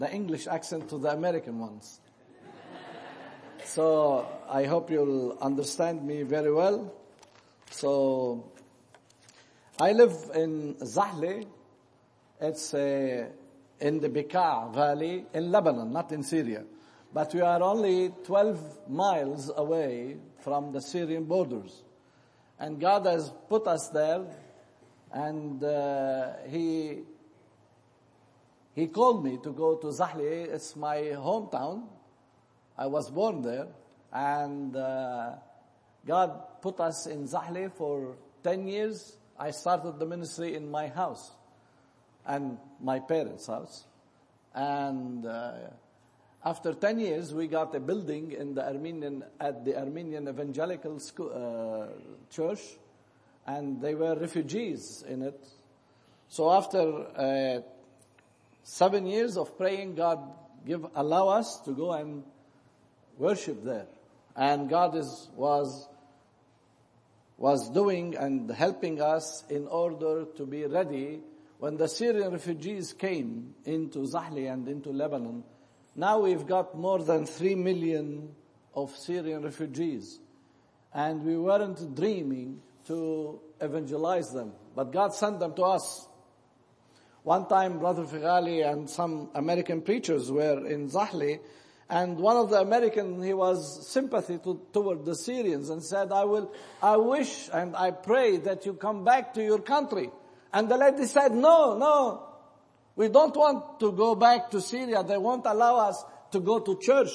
the English accent to the American ones. So I hope you'll understand me very well. So I live in Zahle. It's in the Bekaa Valley in Lebanon, not in Syria. But we are only 12 miles away from the Syrian borders. And God has put us there, and He called me to go to Zahle. It's my hometown. I was born there, and God put us in Zahle for 10 years. I started the ministry in my house and my parents' house. And after 10 years, we got a building in the Armenian Evangelical Church, and they were refugees in it. So after 7 years of praying, God allow us to go and worship there. And God was doing and helping us in order to be ready when the Syrian refugees came into Zahle and into Lebanon. Now we've got more than 3 million of Syrian refugees. And we weren't dreaming to evangelize them, but God sent them to us. One time, Brother Figali and some American preachers were in Zahle, and one of the Americans, he was sympathy toward the Syrians and said, I wish and I pray that you come back to your country. And the lady said, no, we don't want to go back to Syria. They won't allow us to go to church.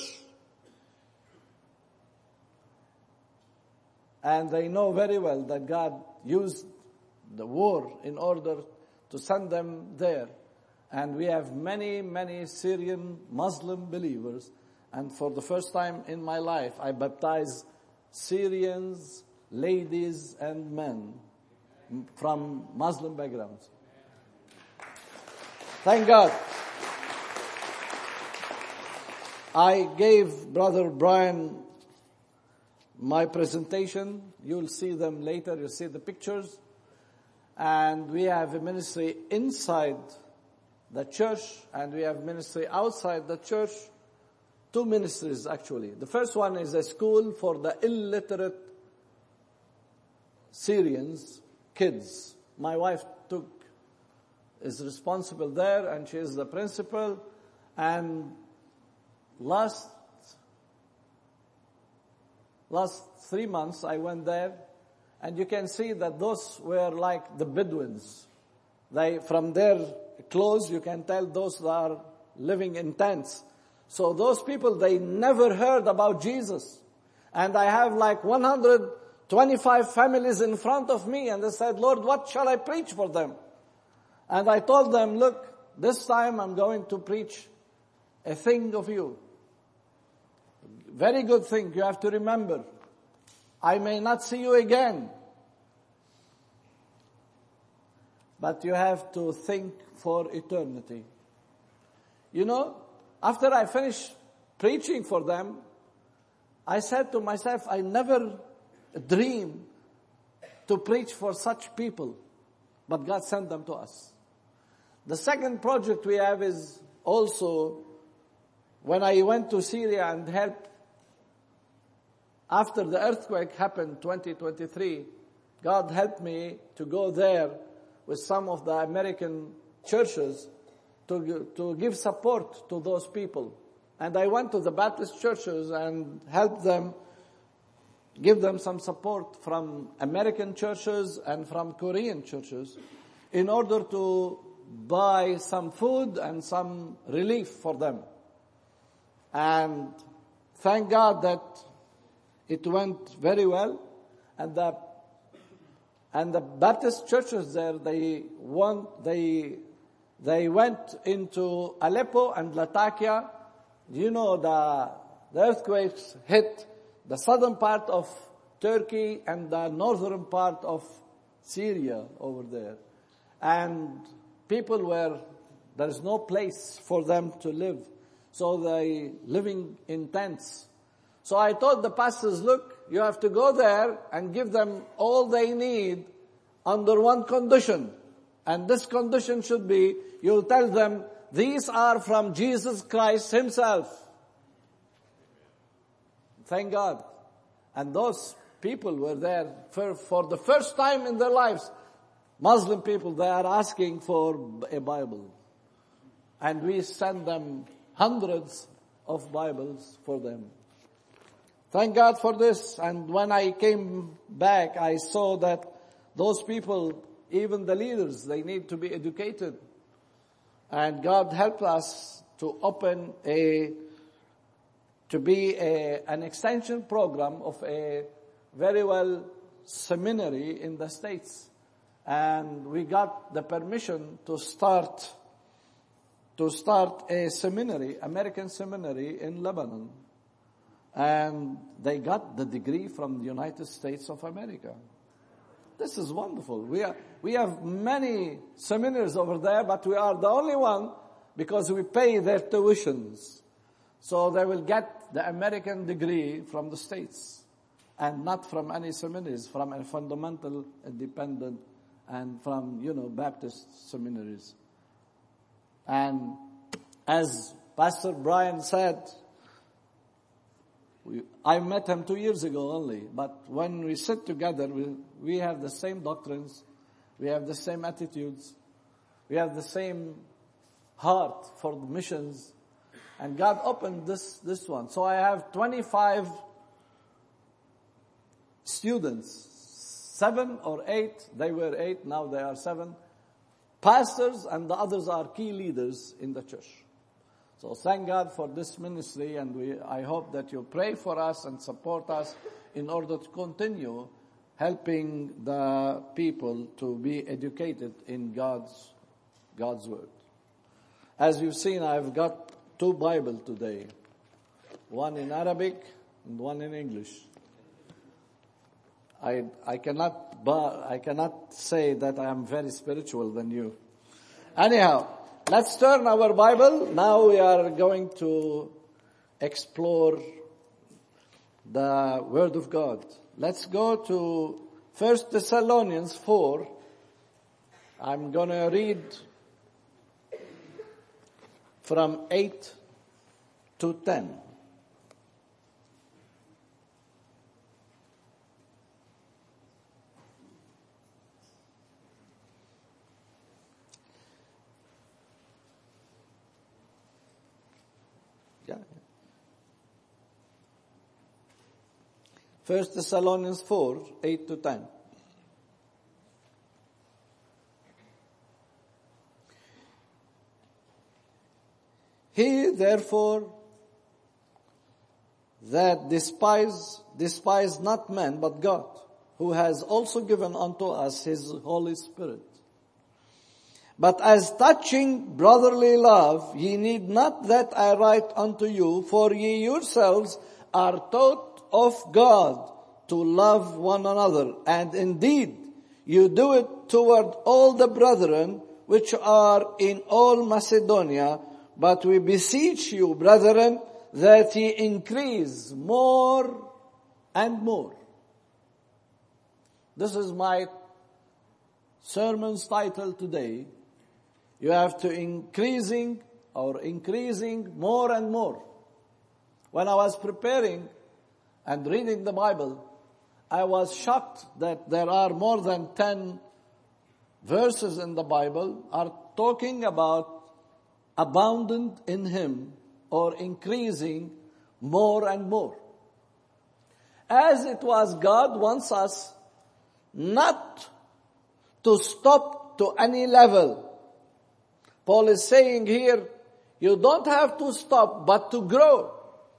And they know very well that God used the war in order to send them there. And we have many, many Syrian Muslim believers. And for the first time in my life, I baptized Syrians, ladies and men from Muslim backgrounds. Thank God. I gave Brother Brian my presentation. You'll see them later. You'll see the pictures. And we have a ministry inside the church, and we have ministry outside the church. 2 ministries, actually. The first one is a school for the illiterate Syrians, kids. My wife is responsible there, and she is the principal. And last 3 months I went there, and you can see that those were like the Bedouins. From their clothes, you can tell those that are living in tents. So those people, they never heard about Jesus. And I have like 125 families in front of me, and they said, Lord, what shall I preach for them? And I told them, look, this time I'm going to preach a thing of you. Very good thing. You have to remember, I may not see you again, but you have to think for eternity. You know, after I finished preaching for them, I said to myself, I never dreamed to preach for such people, but God sent them to us. The second project we have is also when I went to Syria and helped after the earthquake happened 2023, God helped me to go there with some of the American churches to give support to those people. And I went to the Baptist churches and helped them, give them some support from American churches and from Korean churches in order to buy some food and some relief for them. And thank God that it went very well. And the Baptist churches there, they went into Aleppo and Latakia. You know, the earthquakes hit the southern part of Turkey and the northern part of Syria over there. And there's no place for them to live. So they living in tents. So I told the pastors, look, you have to go there and give them all they need under one condition. And this condition should be, you'll tell them these are from Jesus Christ himself. Thank God. And those people were there for the first time in their lives. Muslim people, they are asking for a Bible. And we send them hundreds of Bibles for them. Thank God for this. And when I came back, I saw that those people, even the leaders, they need to be educated. And God helped us to open an extension program of a very well seminary in the States. And we got the permission to start a seminary, American seminary in Lebanon. And they got the degree from the United States of America. This is wonderful. We have many seminaries over there, but we are the only one because we pay their tuitions. So they will get the American degree from the States and not from any seminaries, from a fundamental, independent, and from, Baptist seminaries. And as Pastor Brian said, I met him 2 years ago only, but when we sit together, we have the same doctrines, we have the same attitudes, we have the same heart for the missions, and God opened this one. So I have 25 students, 7 or 8, they were 8, now they are 7, pastors, and the others are key leaders in the church. So thank God for this ministry, and I hope that you pray for us and support us in order to continue helping the people to be educated in God's word. As you've seen, I've got 2 Bibles today, one in Arabic and one in English. I cannot say that I am very spiritual than you. Anyhow, let's turn our Bible. Now we are going to explore the Word of God. Let's go to 1 Thessalonians 4. I'm going to read from 8 to 10. Yeah. 1 Thessalonians 4, 8 to 10. He therefore that despise not men but God, who has also given unto us his Holy Spirit. But as touching brotherly love, ye need not that I write unto you, for ye yourselves are taught of God to love one another. And indeed, you do it toward all the brethren which are in all Macedonia. But we beseech you, brethren, that ye increase more and more. This is my sermon's title today. You have to increasing more and more. When I was preparing and reading the Bible, I was shocked that there are more than 10 verses in the Bible are talking about abundant in Him or increasing more and more. As it was, God wants us not to stop to any level. Paul is saying here, you don't have to stop, but to grow.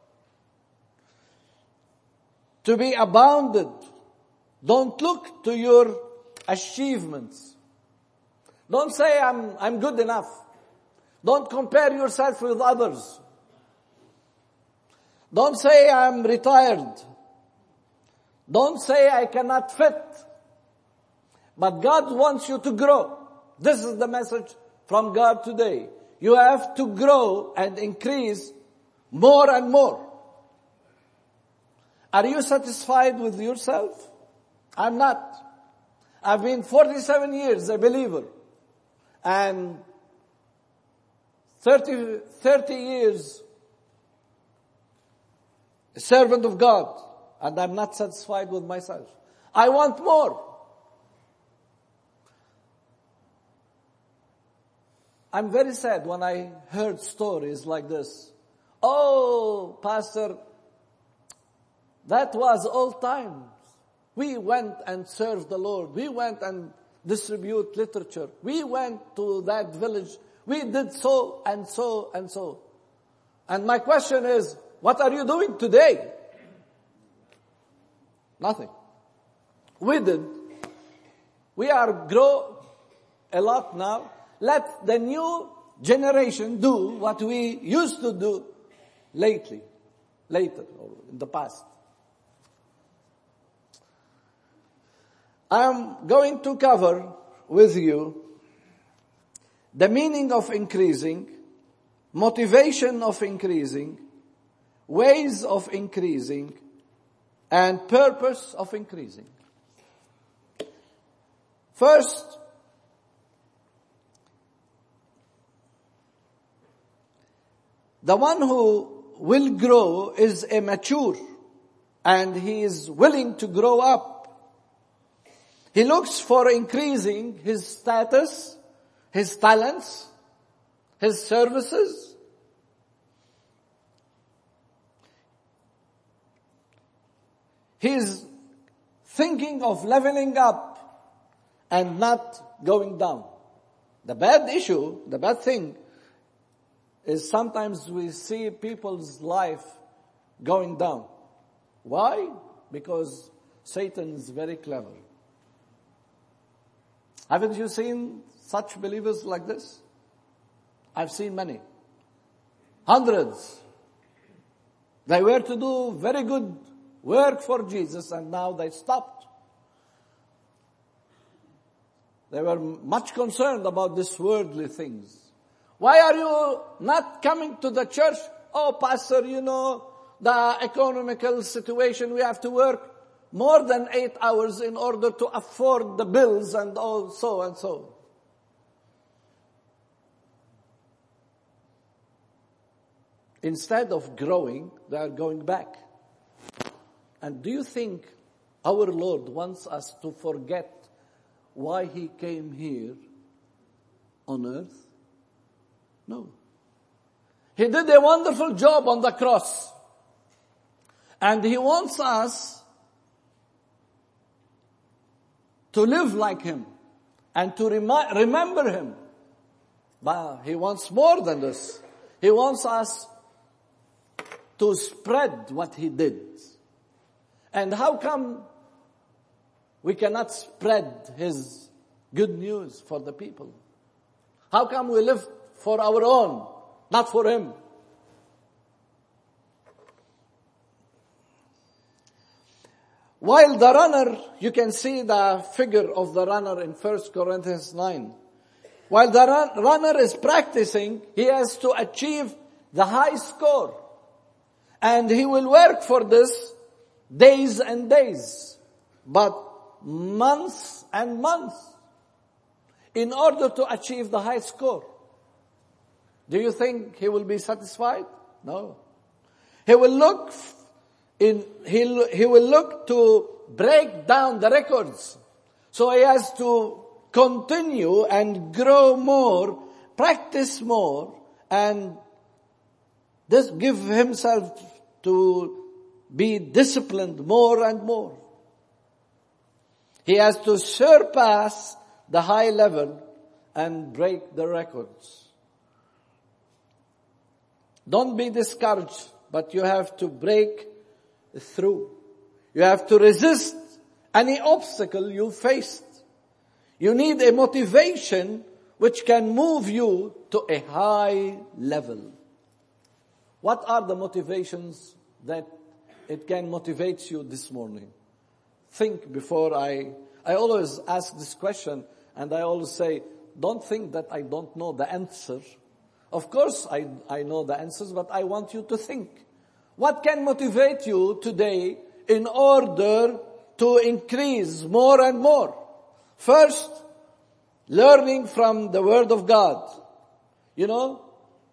To be abounded. Don't look to your achievements. Don't say, I'm good enough. Don't compare yourself with others. Don't say, I'm retired. Don't say, I cannot fit. But God wants you to grow. This is the message from God today. You have to grow and increase more and more. Are you satisfied with yourself? I'm not. I've been 47 years a believer. And 30 years a servant of God, and I'm not satisfied with myself. I want more. I'm very sad when I heard stories like this. Oh, Pastor, that was old times. We went and served the Lord. We went and distribute literature. We went to that village. We did so and so and so. And my question is, what are you doing today? Nothing. We did. We are grow a lot now. Let the new generation do what we used to do later, or in the past. I'm going to cover with you the meaning of increasing, motivation of increasing, ways of increasing, and purpose of increasing. First, the one who will grow is a mature, and he is willing to grow up. He looks for increasing his status, his talents, his services. He is thinking of leveling up and not going down. The bad thing is sometimes we see people's life going down. Why? Because Satan is very clever. Haven't you seen such believers like this? I've seen many. Hundreds. They were to do very good work for Jesus, and now they stopped. They were much concerned about these worldly things. Why are you not coming to the church? Oh, Pastor, the economical situation, we have to work more than 8 hours in order to afford the bills and all so and so. Instead of growing, they are going back. And do you think our Lord wants us to forget why He came here on earth? No. He did a wonderful job on the cross. And He wants us to live like Him and to remember Him. But He wants more than this. He wants us to spread what He did. And how come we cannot spread His good news for the people? How come we live for our own, not for Him? While the runner, you can see the figure of the runner in 1 Corinthians 9. While the runner is practicing, he has to achieve the high score. And he will work for this days and days, but months and months, in order to achieve the high score. Do you think he will be satisfied? No. He will look to break down the records. So he has to continue and grow more, practice more, and just give himself to be disciplined more and more. He has to surpass the high level and break the records. Don't be discouraged, but you have to break through. You have to resist any obstacle you faced. You need a motivation which can move you to a high level. What are the motivations that it can motivate you this morning? Think before I always ask this question, and I always say, don't think that I don't know the answer. Of course I know the answers, but I want you to think. What can motivate you today in order to increase more and more? First, learning from the Word of God.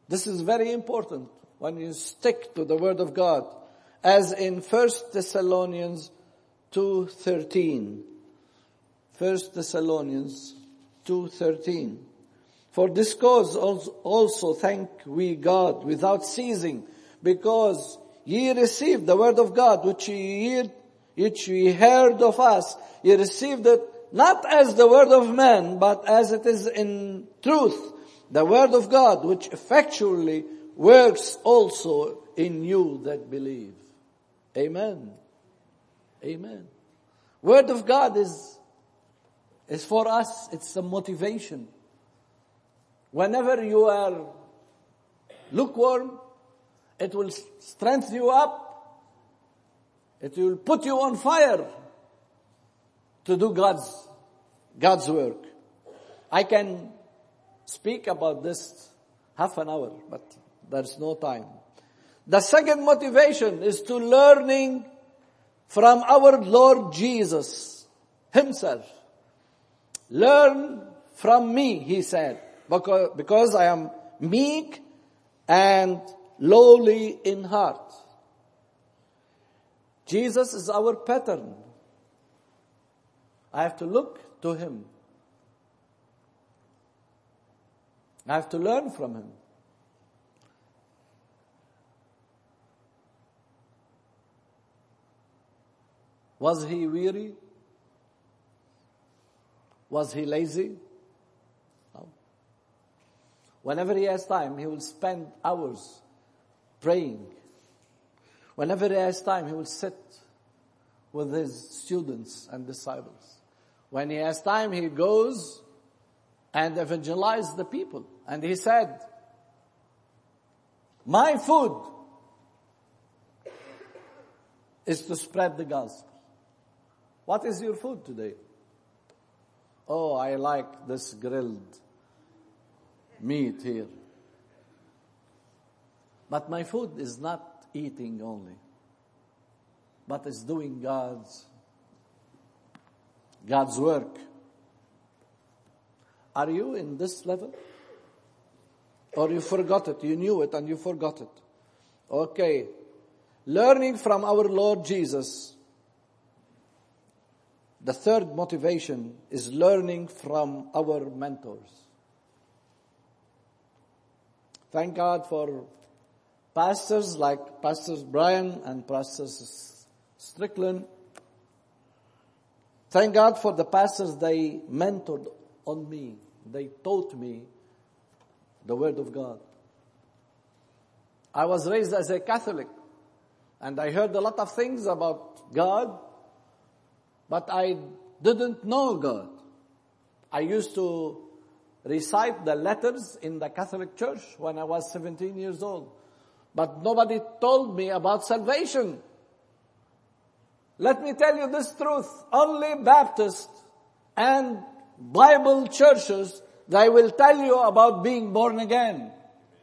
This is very important when you stick to the Word of God. As in 1 Thessalonians 2:13. 1 Thessalonians 2:13. For this cause also thank we God without ceasing, because ye received the word of God which ye heard of us. Ye received it not as the word of man, but as it is in truth, the word of God, which effectually works also in you that believe. Amen. Amen. Word of God is for us, it's a motivation. Whenever you are lukewarm, it will strengthen you up. It will put you on fire to do God's work. I can speak about this half an hour, but there's no time. The second motivation is to learning from our Lord Jesus himself. Learn from me, he said, because I am meek and lowly in heart. Jesus is our pattern. I have to look to him. I have to learn from him. Was he weary? Was he lazy? No. Whenever he has time, he will spend hours praying. Whenever he has time, he will sit with his students and disciples. When he has time, he goes and evangelizes the people. And he said, my food is to spread the gospel. What is your food today? Oh, I like this grilled meat here. But my food is not eating only, but it's doing God's work. Are you in this level? Or you forgot it, you knew it and you forgot it? Okay. Learning from our Lord Jesus. The third motivation is learning from our mentors. Thank God for pastors like Pastors Brian and Pastors Strickland. Thank God for the pastors, they mentored on me. They taught me the Word of God. I was raised as a Catholic, and I heard a lot of things about God, but I didn't know God. I used to recite the letters in the Catholic Church when I was 17 years old. But nobody told me about salvation. Let me tell you this truth. Only Baptist and Bible churches, they will tell you about being born again.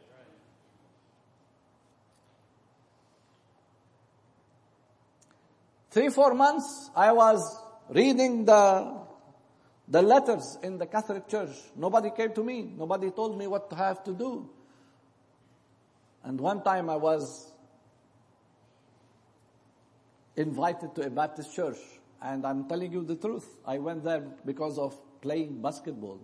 Three, 4 months, I was reading the letters in the Catholic Church. Nobody came to me. Nobody told me what to have to do. And one time I was invited to a Baptist church. And I'm telling you the truth. I went there because of playing basketball.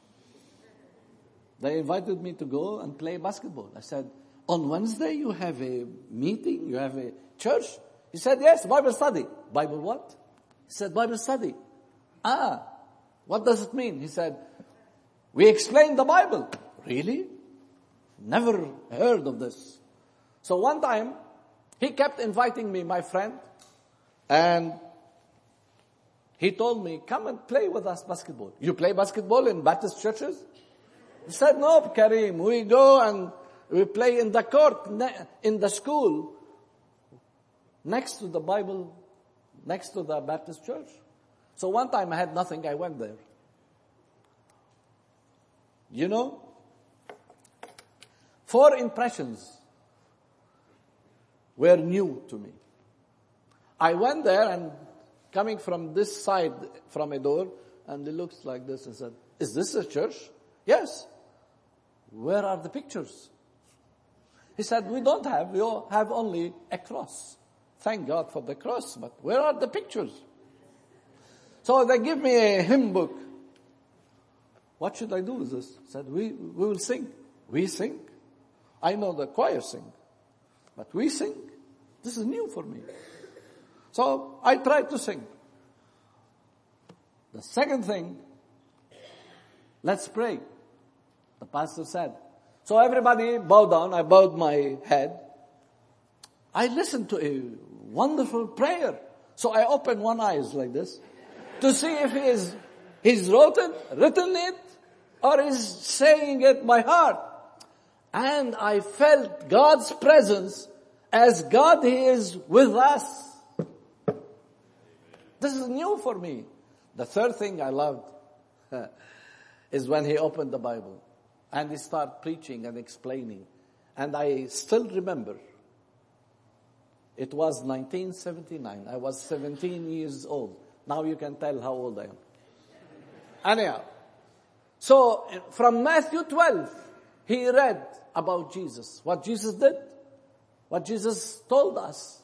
They invited me to go and play basketball. I said, on Wednesday you have a meeting? You have a church? He said, yes, Bible study. Bible what? He said, Bible study. What does it mean? He said, we explain the Bible. Really? Never heard of this. So one time, he kept inviting me, my friend, and he told me, come and play with us basketball. You play basketball in Baptist churches? He said, no, Karim, we go and we play in the court, in the school, next to the Bible, next to the Baptist church. So one time I had nothing, I went there. You know, 4 impressions were new to me. I went there and coming from this side, from a door, and it looks like this and said, is this a church? Yes. Where are the pictures? He said, we don't have, we all have only a cross. Thank God for the cross, but where are the pictures? So they give me a hymn book. What should I do with this? He said, we will sing. We sing. I know the choir sing, but we sing. This is new for me. So I tried to sing. The second thing, let's pray. The pastor said. So everybody bowed down. I bowed my head. I listened to a wonderful prayer. So I opened one eye like this to see if he's written it, or is saying it by heart. And I felt God's presence as God is with us. This is new for me. The third thing I loved is when he opened the Bible and he started preaching and explaining. And I still remember, it was 1979. I was 17 years old. Now you can tell how old I am. Anyhow, so from Matthew 12, he read about Jesus, what Jesus did, what Jesus told us.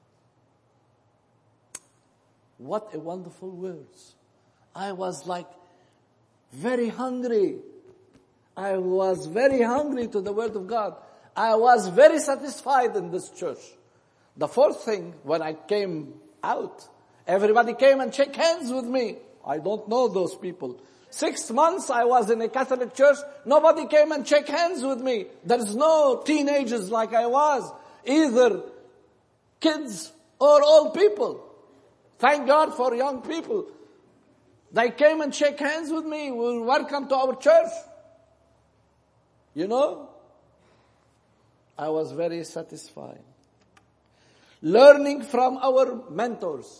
What a wonderful words. I was like very hungry. I was very hungry to the Word of God. I was very satisfied in this church. The fourth thing, when I came out, everybody came and shook hands with me. I don't know those people. 6 months I was in a Catholic church. Nobody came and shook hands with me. There's no teenagers like I was. Either kids or old people. Thank God for young people. They came and shook hands with me. Welcome to our church. You know, I was very satisfied. Learning from our mentors.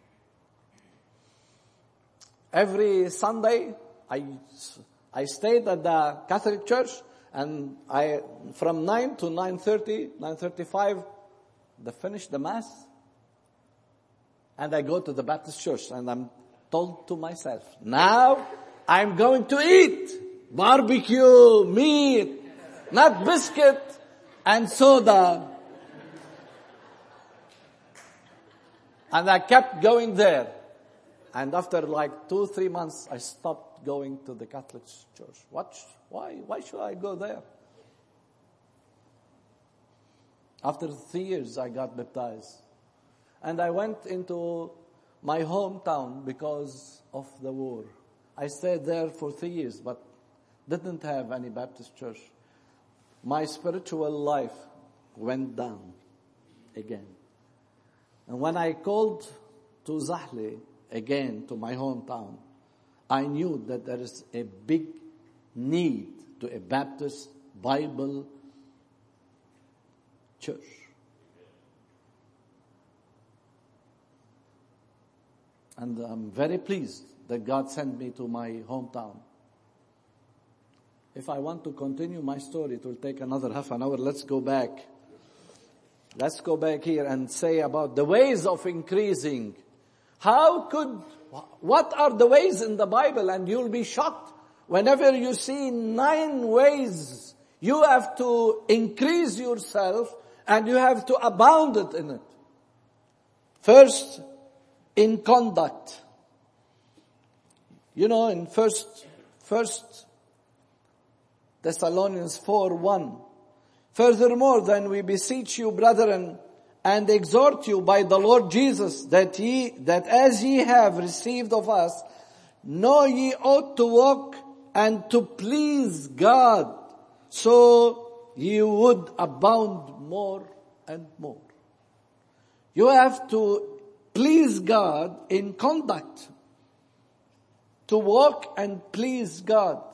Every Sunday, I stayed at the Catholic church, and from 9 to 9:30, 9:35, they finish the Mass. And I go to the Baptist church, and I'm told to myself, now I'm going to eat barbecue, meat, not biscuit and soda. And I kept going there. And after like 2-3 months, I stopped going to the Catholic church. Why should I go there? After 3 years, I got baptized. And I went into my hometown because of the war. I stayed there for 3 years, but didn't have any Baptist church. My spiritual life went down again. And when I called to Zahle, again to my hometown, I knew that there is a big need to a Baptist Bible church. And I'm very pleased that God sent me to my hometown. If I want to continue my story, it will take another half an hour. Let's go back. Let's go back here and say about the ways of increasing. What are the ways in the Bible? And you'll be shocked whenever you see 9 ways. You have to increase yourself and you have to abound it in it. First, in conduct. You know, in First Thessalonians 4:1. Furthermore, then we beseech you, brethren, and exhort you by the Lord Jesus, that as ye have received of us, know ye ought to walk and to please God, so ye would abound more and more. You have to please God in conduct, to walk and please God.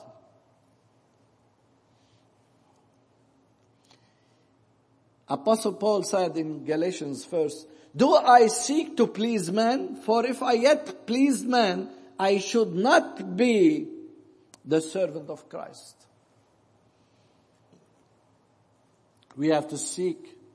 Apostle Paul said in Galatians first, do I seek to please man? For if I yet pleased man, I should not be the servant of Christ. We have to seek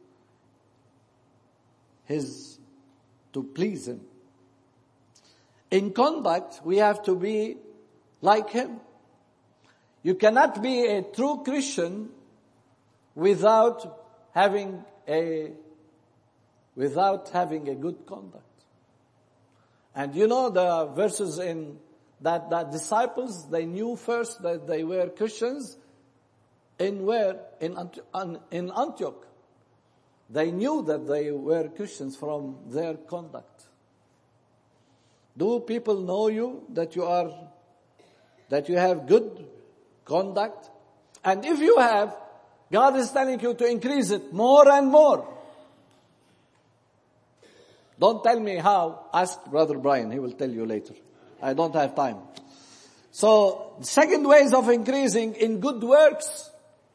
to please him. In conduct, we have to be like him. You cannot be a true Christian without without having a good conduct. And you know the verses in that disciples, they knew first that they were Christians in where? In Antioch. They knew that they were Christians from their conduct. Do people know you that you have good conduct? And if you have, God is telling you to increase it more and more. Don't tell me how. Ask Brother Brian. He will tell you later. I don't have time. So, second ways of increasing in good works.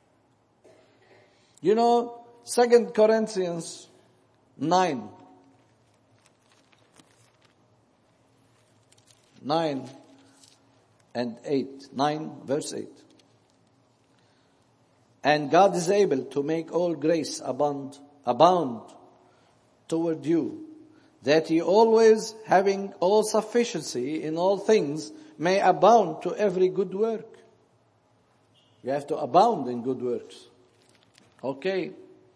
You know, 2 Corinthians 9 and 8. 9 verse 8. And God is able to make all grace abound toward you, that ye always, having all sufficiency in all things, may abound to every good work. You have to abound in good works. Okay.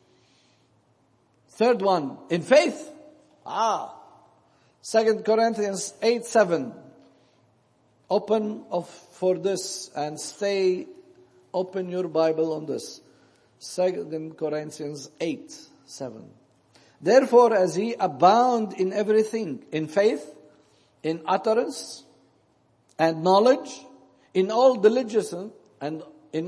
Third one, in faith. 2 Corinthians 8:7. Open for this and open your Bible on this. 2 Corinthians 8:7. Therefore, as ye abound in everything, in faith, in utterance, and knowledge, in all diligence, and in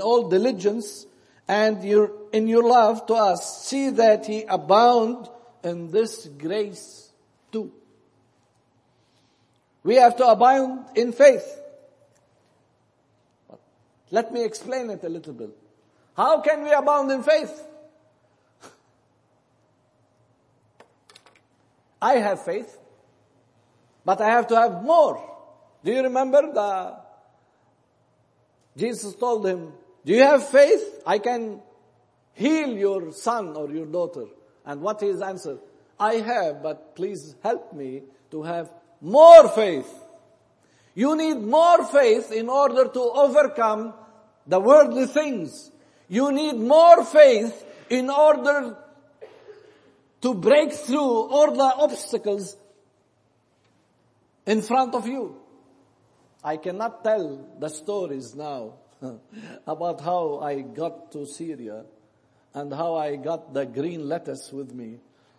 your love to us, see that ye abound in this grace too. We have to abound in faith. Let me explain it a little bit. How can we abound in faith? I have faith, but I have to have more. Do you remember Jesus told him, do you have faith? I can heal your son or your daughter. And what his answer? I have, but please help me to have more faith. You need more faith in order to overcome the worldly things. You need more faith in order to break through all the obstacles in front of you. I cannot tell the stories now about how I got to Syria and how I got the green lettuce with me.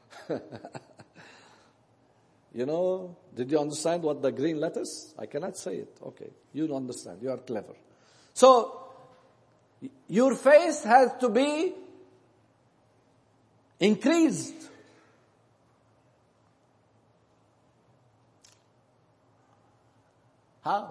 You know, did you understand what the green lettuce? I cannot say it. Okay, you understand. You are clever. So, your faith has to be increased. How?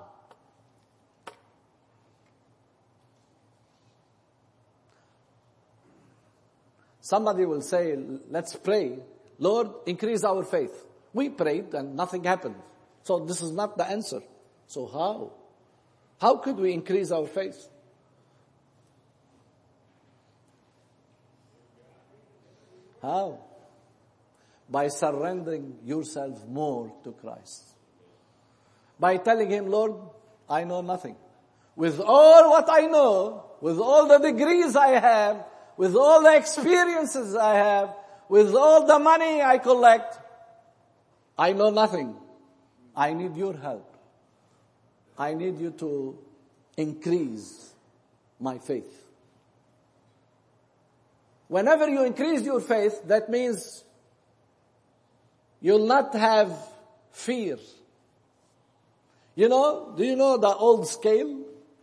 Somebody will say, let's pray. Lord, increase our faith. We prayed and nothing happened. So this is not the answer. So how? How could we increase our faith? How? By surrendering yourself more to Christ. By telling Him, Lord, I know nothing. With all what I know, with all the degrees I have, with all the experiences I have, with all the money I collect, I know nothing. I need your help. I need you to increase my faith. Whenever you increase your faith, that means you'll not have fear. You know, do you know the old scale?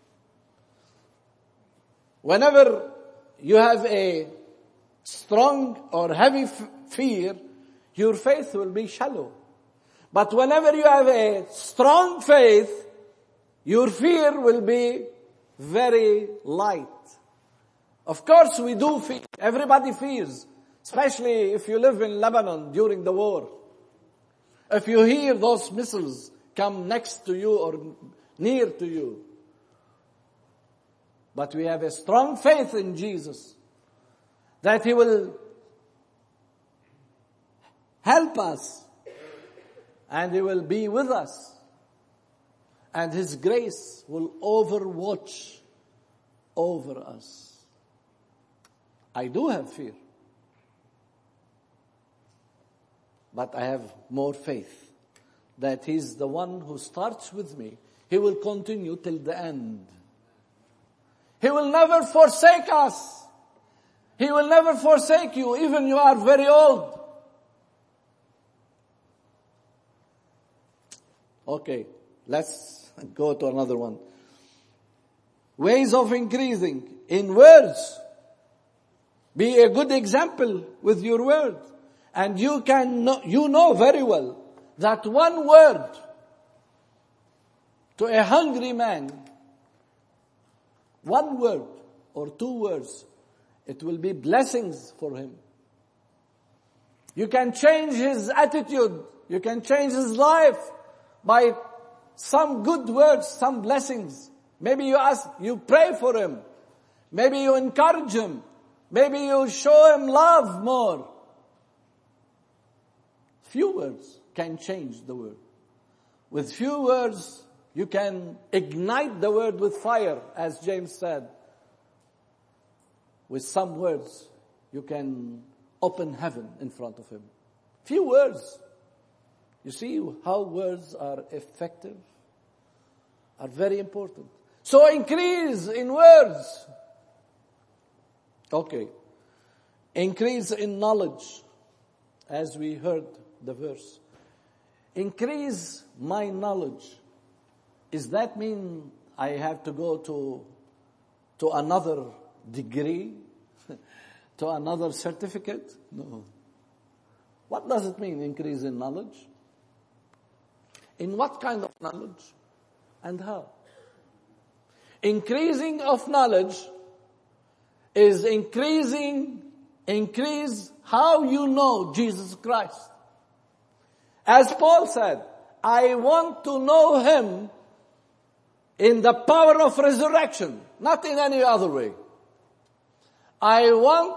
Whenever you have a strong or heavy fear, your faith will be shallow. But whenever you have a strong faith, your fear will be very light. Of course we do fear. Everybody fears. Especially if you live in Lebanon during the war. If you hear those missiles come next to you or near to you. But we have a strong faith in Jesus. That He will help us. And He will be with us. And His grace will overwatch over us. I do have fear. but I have more faith that He's the one who starts with me. He will continue till the end. He will never forsake us. He will never forsake you, even you are very old. Okay, let's go to another one. Ways of increasing in words. Be a good example with your word. And you know very well that one word to a hungry man, one word or two words, it will be blessings for him. You can change his attitude. You can change his life by some good words, some blessings. Maybe you pray for him. Maybe you encourage him. Maybe you show him love more. Few words can change the world. With few words, you can ignite the word with fire, as James said. With some words, you can open heaven in front of him. Few words. You see how words are effective? Are very important. So increase in words. Okay. Increase in knowledge, as we heard the verse. Increase my knowledge. Does that mean I have to go to another degree? To another certificate? No. What does it mean, increase in knowledge? In what kind of knowledge? And how? Increasing of knowledge is increase how you know Jesus Christ. As Paul said, I want to know Him in the power of resurrection, not in any other way. I want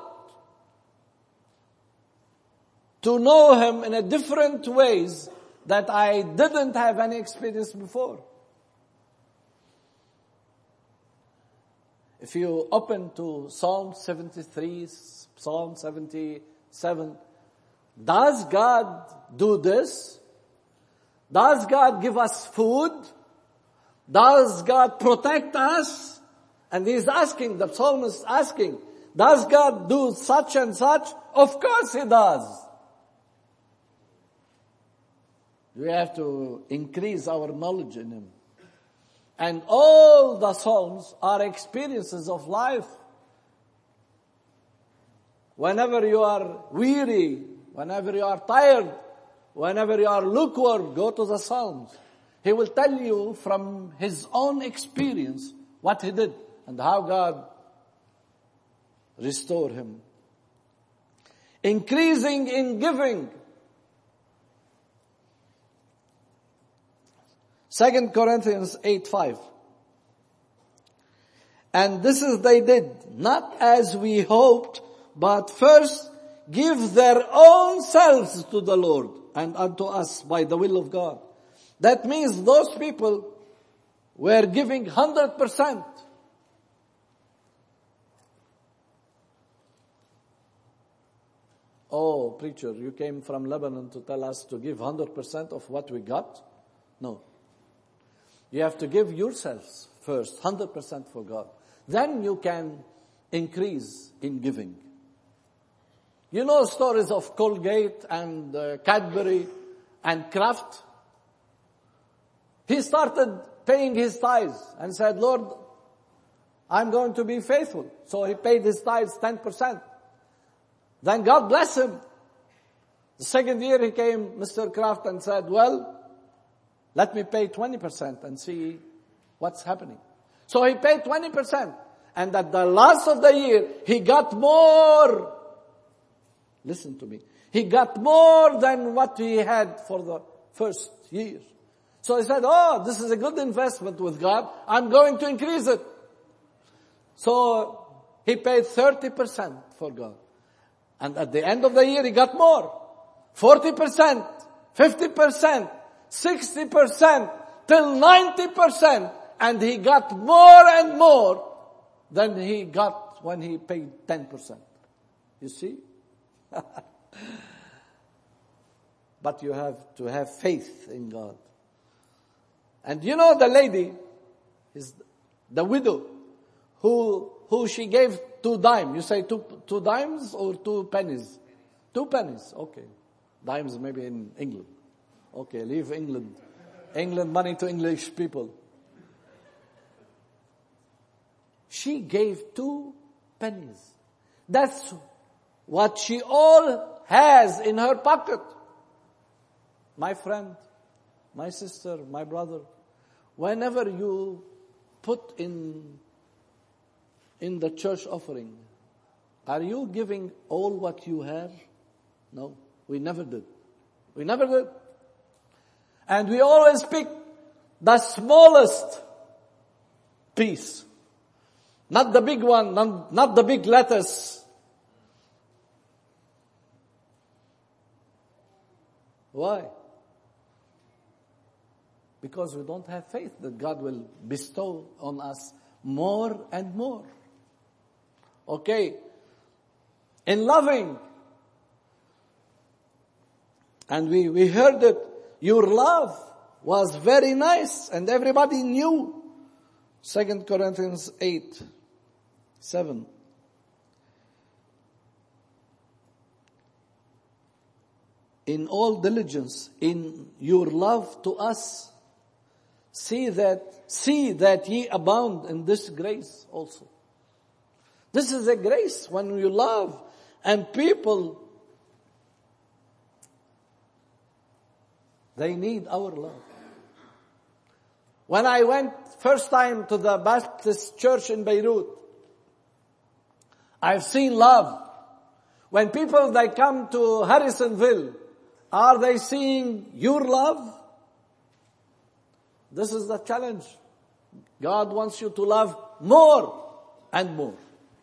to know Him in a different ways that I didn't have any experience before. If you open to Psalm 73, Psalm 77, does God do this? Does God give us food? Does God protect us? And he's asking, the psalmist is asking, does God do such and such? Of course He does. We have to increase our knowledge in Him. And all the Psalms are experiences of life. Whenever you are weary, whenever you are tired, whenever you are lukewarm, go to the Psalms. He will tell you from his own experience what he did and how God restored him. Increasing in giving. 2 Corinthians 8:5. And this is they did, not as we hoped, but first give their own selves to the Lord and unto us by the will of God. That means those people were giving 100%. Oh, preacher, you came from Lebanon to tell us to give 100% of what we got? No. You have to give yourselves first, 100% for God. Then you can increase in giving. You know stories of Colgate and Cadbury and Kraft? He started paying his tithes and said, Lord, I'm going to be faithful. So he paid his tithes 10%. Then God blessed him. The second year he came, Mr. Kraft, and said, well, let me pay 20% and see what's happening. So he paid 20%. And at the last of the year, he got more. Listen to me. He got more than what he had for the first year. So he said, oh, this is a good investment with God. I'm going to increase it. So he paid 30% for God. And at the end of the year, he got more. 40%, 50%, 60%, till 90%. And he got more and more than he got when he paid 10%. You see? but you have to have faith in God. And you know the lady is the widow who she gave 2 dimes. You say two dimes or 2 pennies? 2 pennies, okay. Dimes maybe in England. Okay, leave England. England money to English people. She gave 2 pennies. That's what she all has in her pocket. My friend, my sister, my brother, whenever you put in the church offering, are you giving all what you have? No, we never did. We never did. And we always pick the smallest piece. Not the big one, not the big letters. Why? Because we don't have faith that God will bestow on us more and more. Okay. In loving. And we heard it. Your love was very nice and everybody knew. 2 Corinthians 8:7. In all diligence, in your love to us, see that ye abound in this grace also. This is a grace when you love and people, they need our love. When I went first time to the Baptist church in Beirut, I've seen love. When people, they come to Harrisonville, are they seeing your love? This is the challenge. God wants you to love more and more.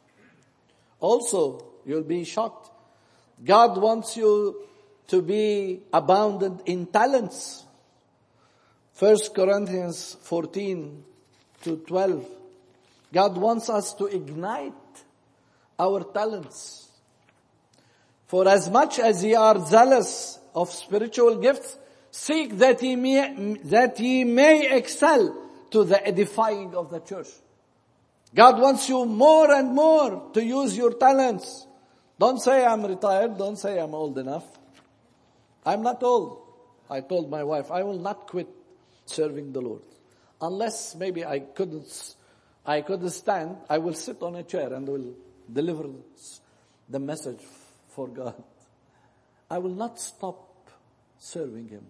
Also, you'll be shocked. God wants you to be abounded in talents. 1 Corinthians 14-12. God wants us to ignite our talents. For as much as ye are zealous of spiritual gifts, seek that ye may excel to the edifying of the church. God wants you more and more to use your talents. Don't say I'm retired. Don't say I'm old enough. I'm not old. I told my wife, I will not quit serving the Lord. Unless maybe I couldn't stand, I will sit on a chair and will deliver the message for God. I will not stop serving Him.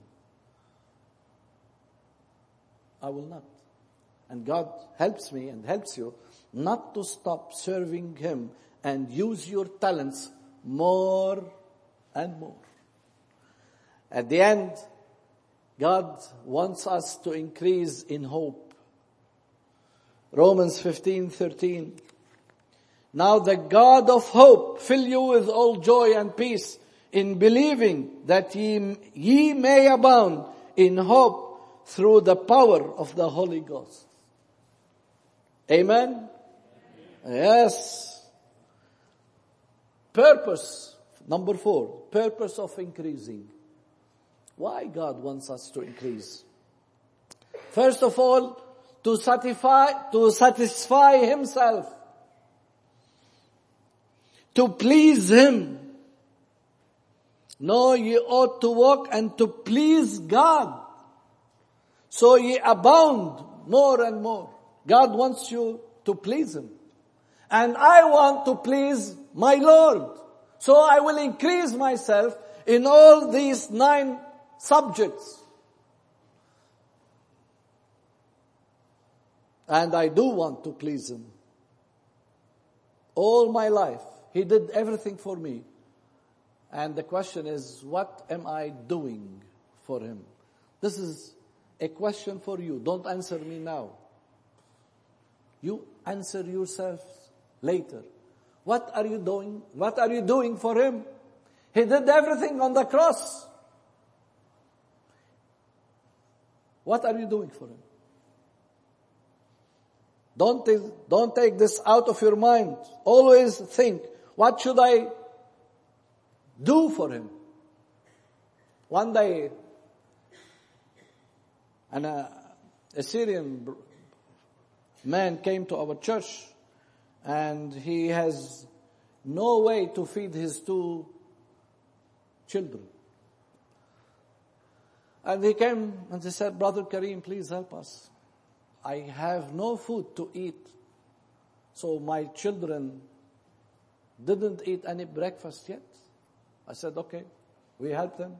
I will not. And God helps me and helps you not to stop serving Him and use your talents more and more. At the end, God wants us to increase in hope. Romans 15:13. Now the God of hope fill you with all joy and peace in believing that ye may abound in hope through the power of the Holy Ghost. Amen? Yes. Purpose. Number 4. Purpose of increasing. Why God wants us to increase? First of all, to satisfy Himself. To please Him. No, ye ought to walk and to please God. So ye abound more and more. God wants you to please Him. And I want to please my Lord. So I will increase myself in all these 9 subjects. And I do want to please Him. All my life, He did everything for me. And the question is, what am I doing for Him? This is a question for you. Don't answer me now. You answer yourself later. What are you doing? What are you doing for Him? He did everything on the cross. What are you doing for Him? Don't take this out of your mind. Always think, what should I do for Him? One day, a Syrian man came to our church, and he has no way to feed his 2 children. And he came and he said, Brother Kareem, please help us. I have no food to eat. So my children didn't eat any breakfast yet. I said, okay, we helped them.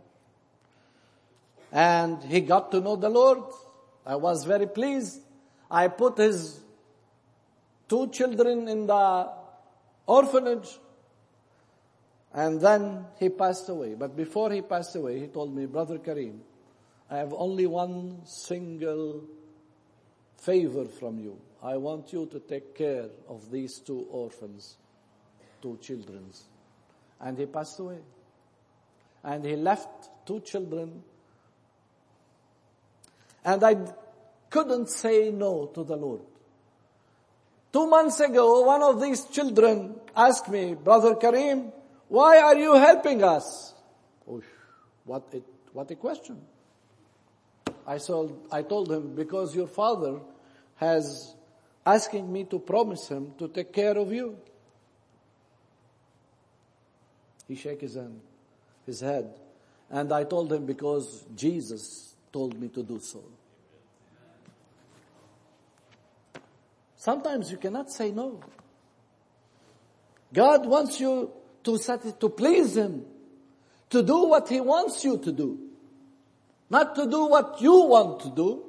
And he got to know the Lord. I was very pleased. I put his 2 children in the orphanage. And then he passed away. But before he passed away, he told me, Brother Kareem, I have only one single favor from you. I want you to take care of these 2 orphans, 2 children. And he passed away. And he left 2 children. And I couldn't say no to the Lord. 2 months ago, one of these children asked me, Brother Kareem, why are you helping us? Oh, what a question. I told him, because your father has asking me to promise him to take care of you. He shook his head. And I told him, because Jesus told me to do so. Sometimes you cannot say no. God wants you to please Him, to do what He wants you to do, not to do what you want to do.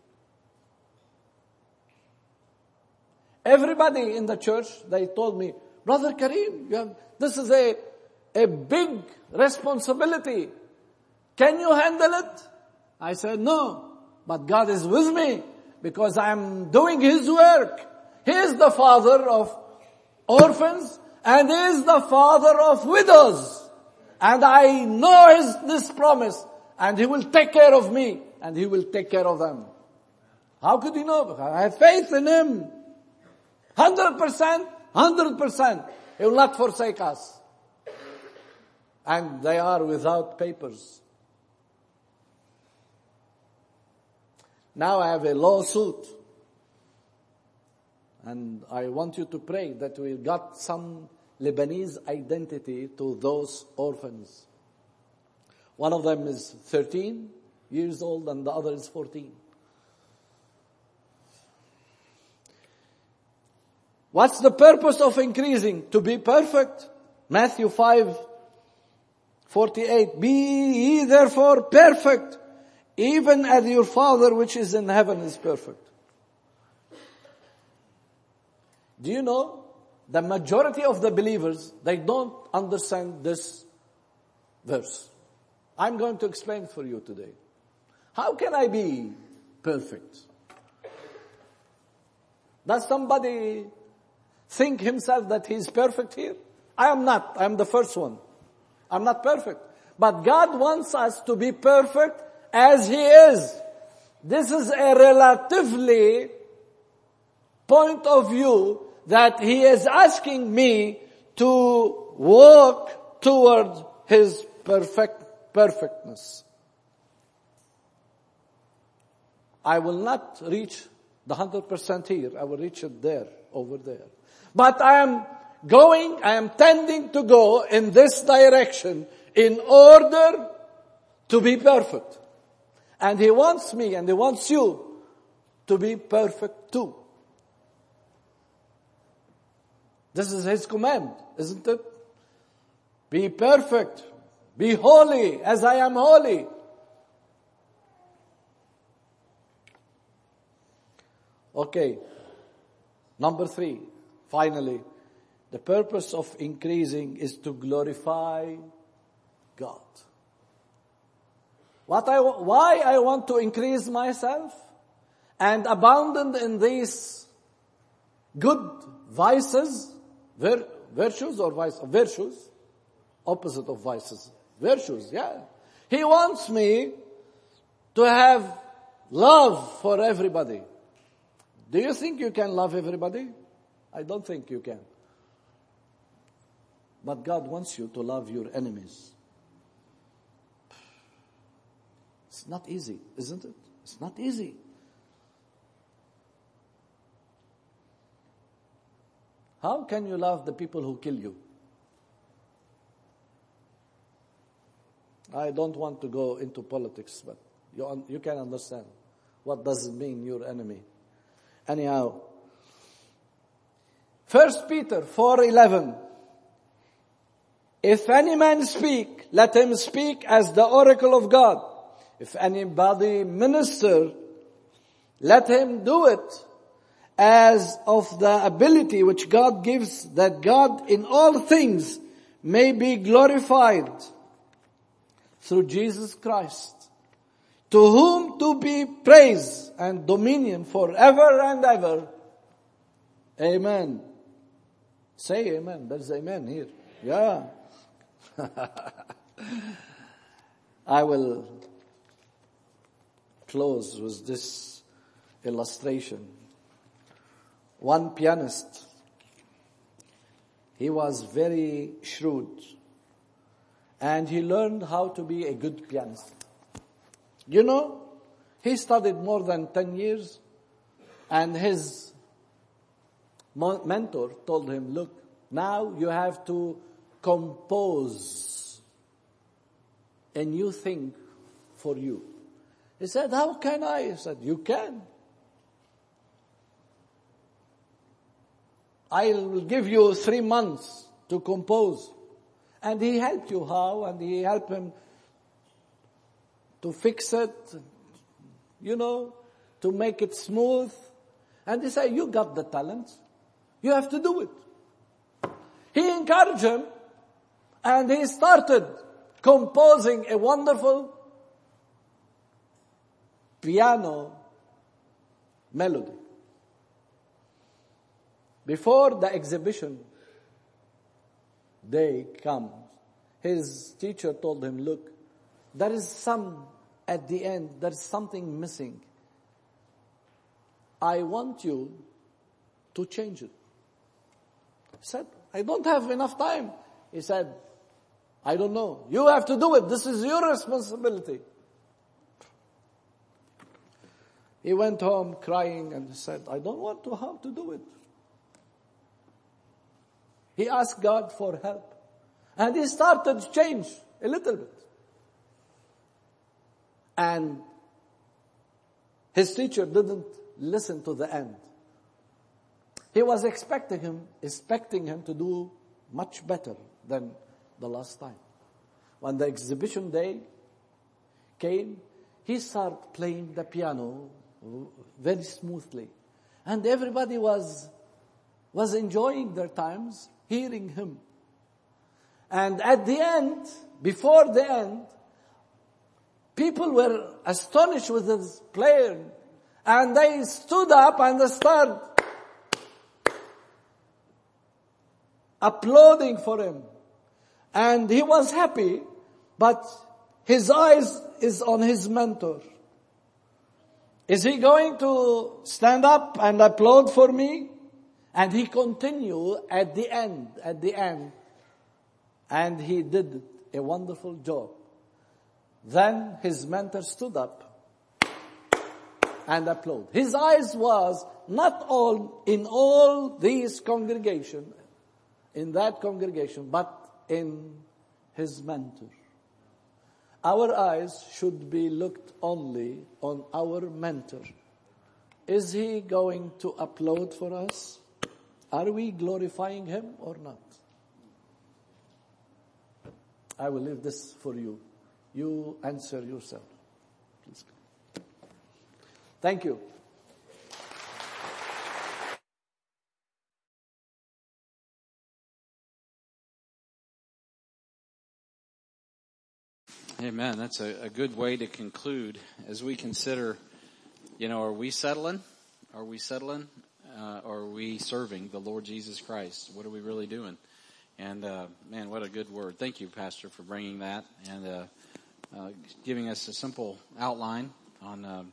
Everybody in the church, they told me, Brother Kareem, this is a big responsibility. Can you handle it? I said, no, but God is with me because I'm doing His work. He is the father of orphans and He is the father of widows. And I know this promise, and He will take care of me and He will take care of them. How could you know? Because I have faith in Him. 100%. He will not forsake us. And they are without papers. Now I have a lawsuit. And I want you to pray that we got some Lebanese identity to those orphans. One of them is 13 years old and the other is 14. What's the purpose of increasing? To be perfect. Matthew 5:48. Be ye therefore perfect, even as your Father which is in heaven is perfect. Do you know, the majority of the believers, they don't understand this verse. I'm going to explain it for you today. How can I be perfect? Does somebody think himself that he's perfect here? I am not. I am the first one. I'm not perfect. But God wants us to be perfect as He is. This is a relatively point of view that He is asking me to walk toward His perfectness. I will not reach the 100% here. I will reach it there, over there. But I am tending to go in this direction in order to be perfect. And He wants me and He wants you to be perfect too. This is His command, isn't it? Be perfect. Be holy as I am holy. Okay. Number 3. Finally, the purpose of increasing is to glorify God. Why I want to increase myself and abound in these good vices, virtues or vices, virtues, opposite of vices, virtues, yeah. He wants me to have love for everybody. Do you think you can love everybody? I don't think you can. But God wants you to love your enemies. It's not easy, isn't it? It's not easy. How can you love the people who kill you? I don't want to go into politics, but you can understand. What does it mean, your enemy? Anyhow, 1 Peter 4:11. If any man speak, let him speak as the oracle of God. If anybody minister, let him do it as of the ability which God gives, that God in all things may be glorified through Jesus Christ, to whom to be praise and dominion forever and ever. Amen. Say amen. There's amen here. Yeah. I will close with this illustration. One pianist, he was very shrewd, and he learned how to be a good pianist. You know, he studied more than 10 years, and his mentor told him, look, now you have to compose a new thing for you. He said, how can I? He said, you can. I will give you 3 months to compose. And he helped you how, and he helped him to fix it, to make it smooth. And he said, you got the talent. You have to do it. He encouraged him, and he started composing a wonderful piano melody. Before the exhibition day comes, his teacher told him, look, there is something missing. I want you to change it. He said, I don't have enough time. He said, I don't know. You have to do it. This is your responsibility. He went home crying and said, I don't want to how to do it. He asked God for help. And he started to change a little bit. And his teacher didn't listen to the end. He was expecting him to do much better than the last time. When the exhibition day came, he started playing the piano very smoothly. And everybody was enjoying their times hearing him. And at the end, before the end, people were astonished with his playing. And they stood up and they started applauding for him. And he was happy, but his eyes is on his mentor. Is he going to stand up and applaud for me? And he continued at the end. And he did a wonderful job. Then his mentor stood up and applauded. His eyes was not in all these congregation, in that congregation, but in his mentor. Our eyes should be looked only on our mentor. Is he going to applaud for us? Are we glorifying him or not? I will leave this for you. You answer yourself. Please. Thank you. Amen. That's a good way to conclude as we consider, are we settling? Are we settling? Or are we serving the Lord Jesus Christ? What are we really doing? And, man, what a good word. Thank you, Pastor, for bringing that and giving us a simple outline on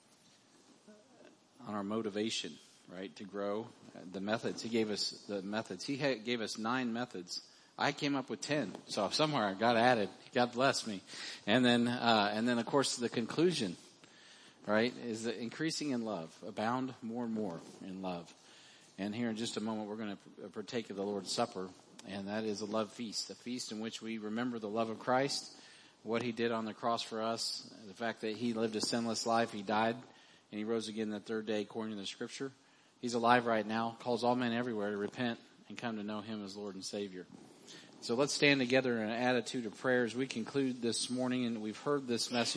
our motivation, right, to grow. The methods. He gave us the methods. He gave us 9 methods I came up with 10. So somewhere I got added. God bless me. And then of course the conclusion, right, is that increasing in love, abound more and more in love. And here in just a moment we're going to partake of the Lord's Supper, and that is a love feast, a feast in which we remember the love of Christ, what he did on the cross for us, the fact that he lived a sinless life, he died, and he rose again the third day according to the Scripture. He's alive right now, calls all men everywhere to repent and come to know him as Lord and Savior. So let's stand together in an attitude of prayer as we conclude this morning, and we've heard this message.